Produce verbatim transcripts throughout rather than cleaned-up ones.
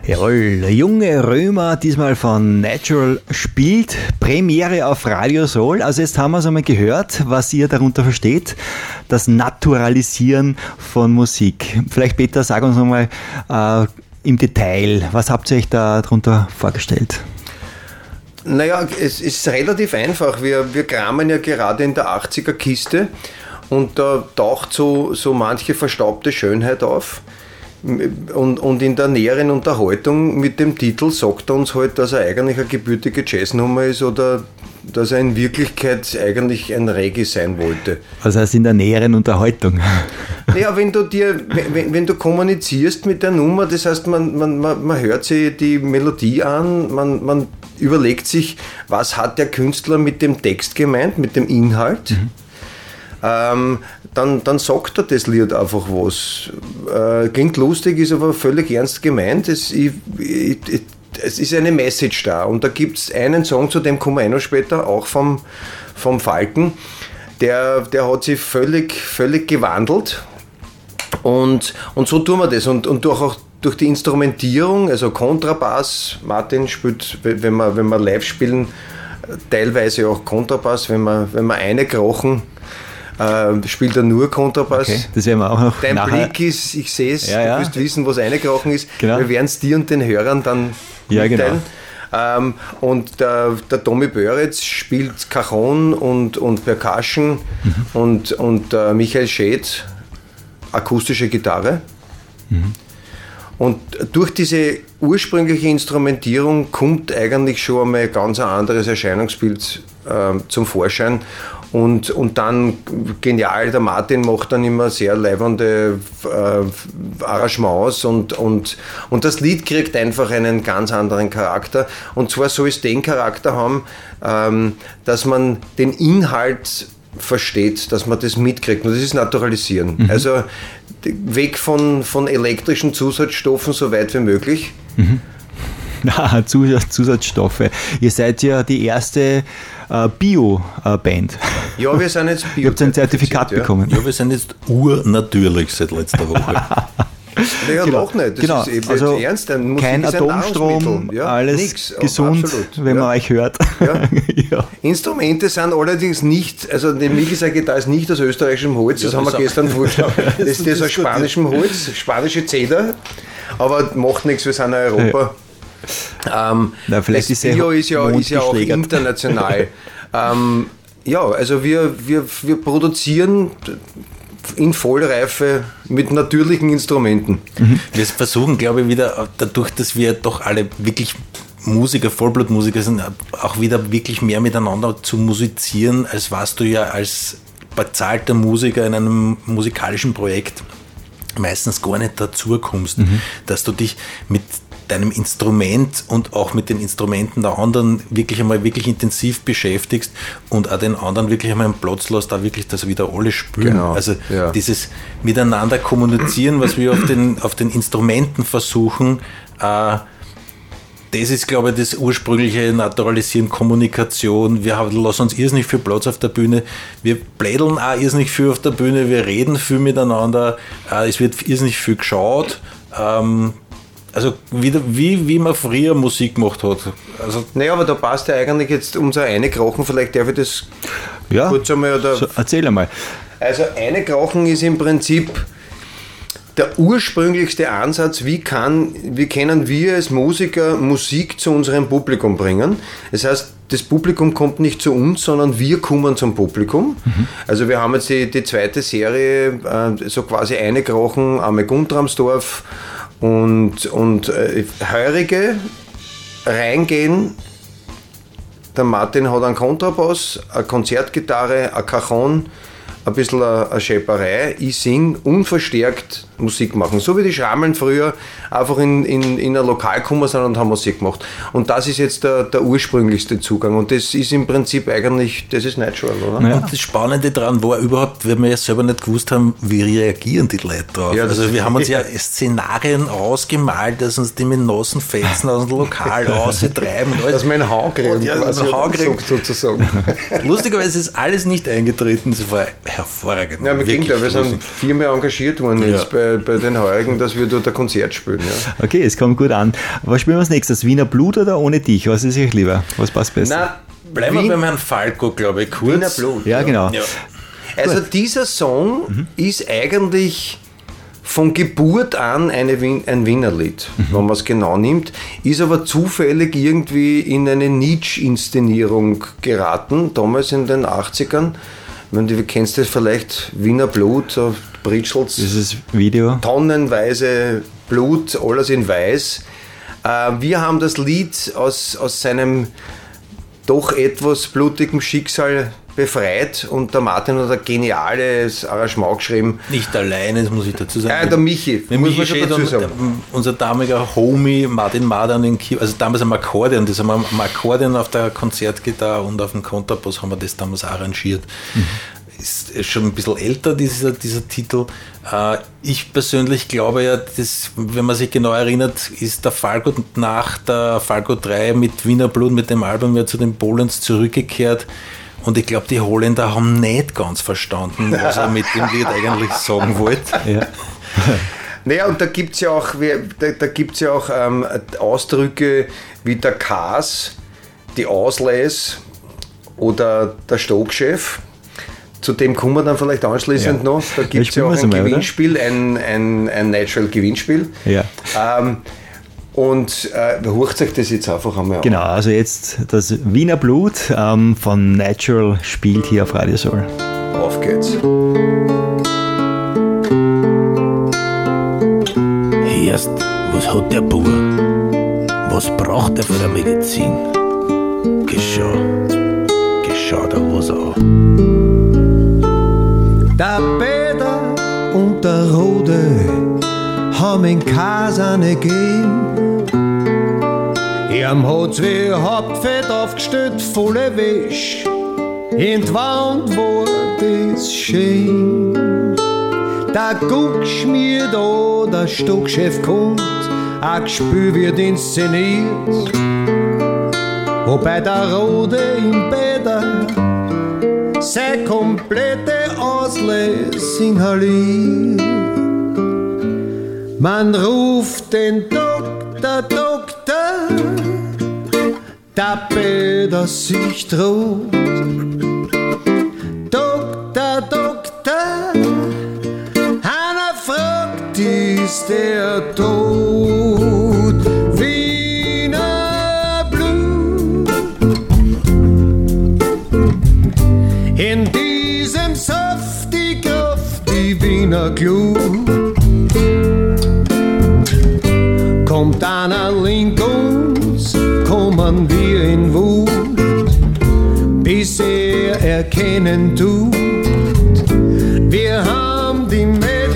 Jawohl, der junge Römer, diesmal von Natural, spielt Premiere auf Radio Soul. Also jetzt haben wir es einmal gehört, was ihr darunter versteht, das Naturalisieren von Musik. Vielleicht Peter, sag uns nochmal äh, im Detail, was habt ihr euch da darunter vorgestellt? Naja, es ist relativ einfach. Wir, wir kramen ja gerade in der achtziger-Kiste und da taucht so, so manche verstaubte Schönheit auf. Und, und in der näheren Unterhaltung mit dem Titel sagt er uns halt, dass er eigentlich eine gebürtige Jazznummer ist oder dass er in Wirklichkeit eigentlich ein Reggae sein wollte. Was heißt in der näheren Unterhaltung? Naja, wenn du dir, wenn, wenn du kommunizierst mit der Nummer, das heißt, man, man, man, man hört sich die Melodie an, man, man überlegt sich, was hat der Künstler mit dem Text gemeint, mit dem Inhalt. Mhm. Ähm, dann, dann sagt er das Lied einfach was. Äh, klingt lustig, ist aber völlig ernst gemeint. Es, ich, ich, es ist eine Message da. Und da gibt es einen Song, zu dem kommen wir eh noch später, auch vom, vom Falken, der, der hat sich völlig, völlig gewandelt. Und, und so tun wir das. Und, und durch, auch durch die Instrumentierung, also Kontrabass, Martin spielt, wenn wir, wenn wir live spielen, teilweise auch Kontrabass, wenn wir, wenn wir eine krochen, Äh, spielt er nur Kontrabass. Okay, das werden wir auch noch Dein nachher. Blick ist, ich sehe es, ja, ja. Du willst wissen, was eingekrochen ist. Genau. Wir werden es dir und den Hörern dann ja, mitteilen. Genau. Ähm, und der, der Tommy Böritz spielt Cajon und, und Percussion mhm. und, und äh, Michael Schäd akustische Gitarre. Mhm. Und durch diese ursprüngliche Instrumentierung kommt eigentlich schon einmal ein ganz anderes Erscheinungsbild äh, zum Vorschein. Und, und dann genial, der Martin macht dann immer sehr leibende äh, Arrangements und, und, und das Lied kriegt einfach einen ganz anderen Charakter. Und zwar soll es den Charakter haben, ähm, dass man den Inhalt versteht, dass man das mitkriegt. Und das ist Naturalisieren. Mhm. Also weg von, von elektrischen Zusatzstoffen so weit wie möglich. Mhm. Ah, Zusatzstoffe. Ihr seid ja die erste äh, Bio-Band. Ja, wir sind jetzt Bio. Ihr habt ein Zertifikat ja. bekommen. Ja, wir sind jetzt urnatürlich seit letzter Woche. Naja, genau. noch nicht. Das genau. ist eben also ernst. Musik kein Atomstrom, ja, alles nix. Gesund, absolut. Wenn ja. man euch hört. Ja. ja. Instrumente sind allerdings nicht, also die Mikisa-Gitarre ist nicht aus österreichischem Holz, das, ja, das haben wir gestern vorgestellt. Das ist das aus spanischem Holz, spanische Zeder, aber macht nichts, wir sind in Europa. Ähm, Na, vielleicht das ist Bio ist ja, ist ja auch international. ähm, ja, also wir, wir, wir produzieren in Vollreife mit natürlichen Instrumenten. Mhm. Wir versuchen, glaube ich, wieder, dadurch, dass wir doch alle wirklich Musiker, Vollblutmusiker sind, auch wieder wirklich mehr miteinander zu musizieren, als warst du ja als bezahlter Musiker in einem musikalischen Projekt meistens gar nicht dazu kommst, mhm. dass du dich mit deinem Instrument und auch mit den Instrumenten der anderen wirklich einmal wirklich intensiv beschäftigst und auch den anderen wirklich einmal einen Platz lässt, da wirklich, dass wieder alle spüren. Genau, also ja. dieses Miteinander kommunizieren, was wir auf den, auf den Instrumenten versuchen, äh, das ist, glaube ich, das ursprüngliche Naturalisieren, Kommunikation. Wir haben, lassen uns irrsinnig viel Platz auf der Bühne. Wir plädeln auch irrsinnig viel auf der Bühne. Wir reden viel miteinander. Äh, es wird irrsinnig viel geschaut. Ähm, Also wie, wie, wie man früher Musik gemacht hat. Also naja, aber da passt ja eigentlich jetzt unser Eine-Krochen, vielleicht darf ich das ja, kurz einmal. Oder so, erzähl einmal. Also Eine-Krochen ist im Prinzip der ursprünglichste Ansatz, wie, kann, wie können wir als Musiker Musik zu unserem Publikum bringen. Das heißt, das Publikum kommt nicht zu uns, sondern wir kommen zum Publikum. Mhm. Also wir haben jetzt die, die zweite Serie, äh, so quasi Eine-Krochen, Arme Guntramsdorf, und, und äh, Heurige reingehen. Der Martin hat einen Kontrabass, eine Konzertgitarre, ein Cajon, ein bisschen eine, eine Schäperei. Ich singe unverstärkt Musik machen. So wie die Schrammeln früher einfach in, in, in ein Lokal gekommen sind und haben Musik gemacht. Und das ist jetzt der, der ursprünglichste Zugang. Und das ist im Prinzip eigentlich, das ist natural, oder? Naja. Und das Spannende daran war überhaupt, weil wir ja selber nicht gewusst haben, wie reagieren die Leute drauf. Ja, also wir haben uns ja Szenarien ausgemalt, dass uns die mit nassen Fetzen aus dem Lokal raustreiben. Dass man einen Hauch kriegt, ja, quasi Hauch kriegt sozusagen. Lustigerweise ist alles nicht eingetreten. Es war hervorragend. Ja, im Gegenteil, wir sind viermal engagiert worden ja. jetzt bei, bei den Heurigen, dass wir dort ein Konzert spielen. Ja. Okay, es kommt gut an. Was spielen wir als nächstes? Wiener Blut oder Ohne dich? Was ist euch lieber? Was passt besser? Na, bleiben Wien, wir beim Herrn Falco, glaube ich, kurz. Wiener Blut. Ja, genau. Ja. Also dieser Song mhm. ist eigentlich von Geburt an eine Wien, ein Wienerlied, mhm. wenn man es genau nimmt, ist aber zufällig irgendwie in eine Nietzsche-Inszenierung geraten, damals in den achtzigern. Wenn du kennst das vielleicht, Wiener Blut, so Britschels, dieses Video. Tonnenweise Blut, alles in weiß. Wir haben das Lied aus, aus seinem doch etwas blutigen Schicksal befreit und der Martin hat ein geniales Arrangement geschrieben. Nicht alleine, das muss ich dazu sagen. Ja, der Michi, der muss Michi man schon dazu sagen. Unser damaliger Homie Martin Madan, in Kiew, also damals am Akkordeon, das haben wir am Akkordeon auf der Konzertgitarre und auf dem Kontrabass haben wir das damals arrangiert. Mhm. Ist schon ein bisschen älter, dieser, dieser Titel. Ich persönlich glaube ja, dass, wenn man sich genau erinnert, ist der Falco nach der Falco drei mit Wiener Blut, mit dem Album ja zu den Polens zurückgekehrt. Und ich glaube, die Holländer haben nicht ganz verstanden, was er mit dem Lied eigentlich sagen wollte. Ja. Naja, und da gibt es ja auch, da, da gibt's ja auch ähm, Ausdrücke wie der Kas, die Ausleis oder der Stockchef. Zu dem kommen wir dann vielleicht anschließend ja. noch. Da gibt es ja auch ein mal, Gewinnspiel, ein, ein, ein Natural-Gewinnspiel. Ja. Ähm, Und äh, hört euch das jetzt einfach einmal an. Genau, also jetzt das Wiener Blut ähm, von Natural spielt hier auf Radio Soul. Auf geht's. Erst, was hat der Bub? Was braucht er für eine Medizin? Geschau, geschau da was an. Der Peter und der Rode haben in Kasane gegeben. Ihm hat's wie Hauptfett aufgestellt, volle Wäsch. In die Wand war das schön. Der Guck schmiert an, der Stockchef kommt, ein Gespür wird inszeniert. Wobei der Rode im Bäder seine komplette Auslese inhaliert. Man ruft den Doktor, Doktor, der Peter sich droht. Doktor, Doktor, einer fragt, ist der tot? Wiener Blut. In diesem Saft die Kraft, die Wiener Glut. Kommt einer link uns, kommen wir in Wut, bis er erkennen tut, wir haben die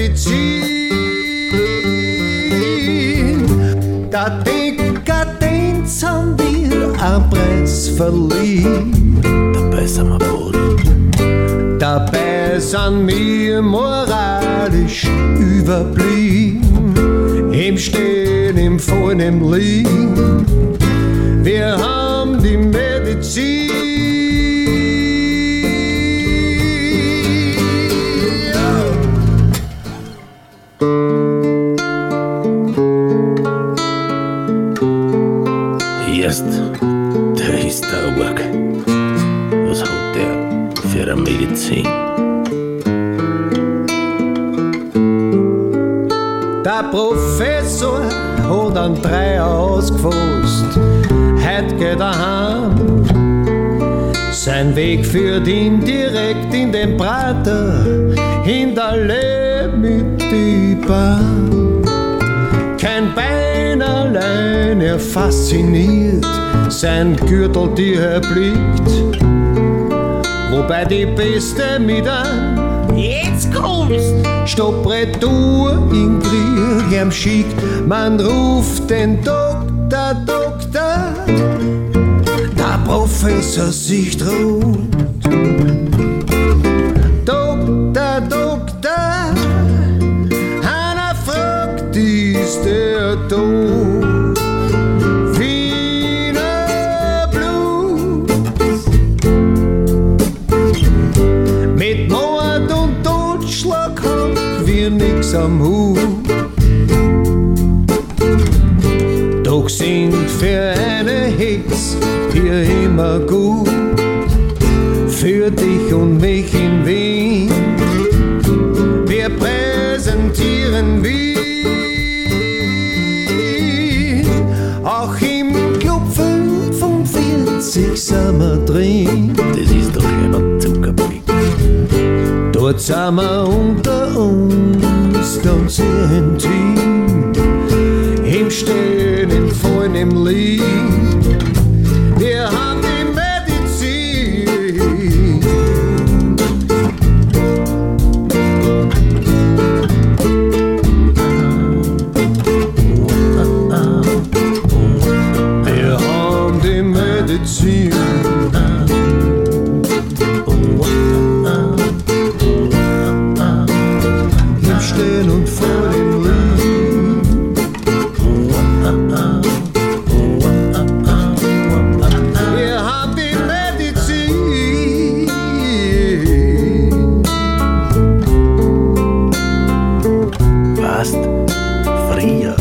Medizin. Der Dekadenz haben wir einen Preis verliehen. Dabei sind wir Boden. Dabei sind wir moralisch überblieben. Im Stehen, im Fallen, im Liegen, wir haben die Medizin. Erst, der ist der Org. Was hat der für eine Medizin? Der Professor hat einen Dreier ausgefasst, heut geht er heim. Sein Weg führt ihn direkt in den Prater, in der Lehm mit die Bahn. Kein Bein allein, er fasziniert, sein Gürtel die erblickt. Wobei die Beste mit an Jetzt kommst! Stopp, Retour in Krieg, ihm schickt, man ruft den Doktor, Doktor, der Professor sich droht. Doktor, Doktor, einer fragt, ist der tot? Wiener Blut, mit Mord sind für eine Hex hier immer gut, für dich und mich in Wien. Wir präsentieren Wien, auch im Club fünfundvierzig sind wir drin. Das ist doch immer Zuckerpick. Dort sind wir unter uns ganz intim, im Stehen, im Fallen, im Lied. Wir haben die Medizin. Wir haben die Medizin. Im Stehen und vor dem Lied. Wir haben die Medizin. Weißt, früher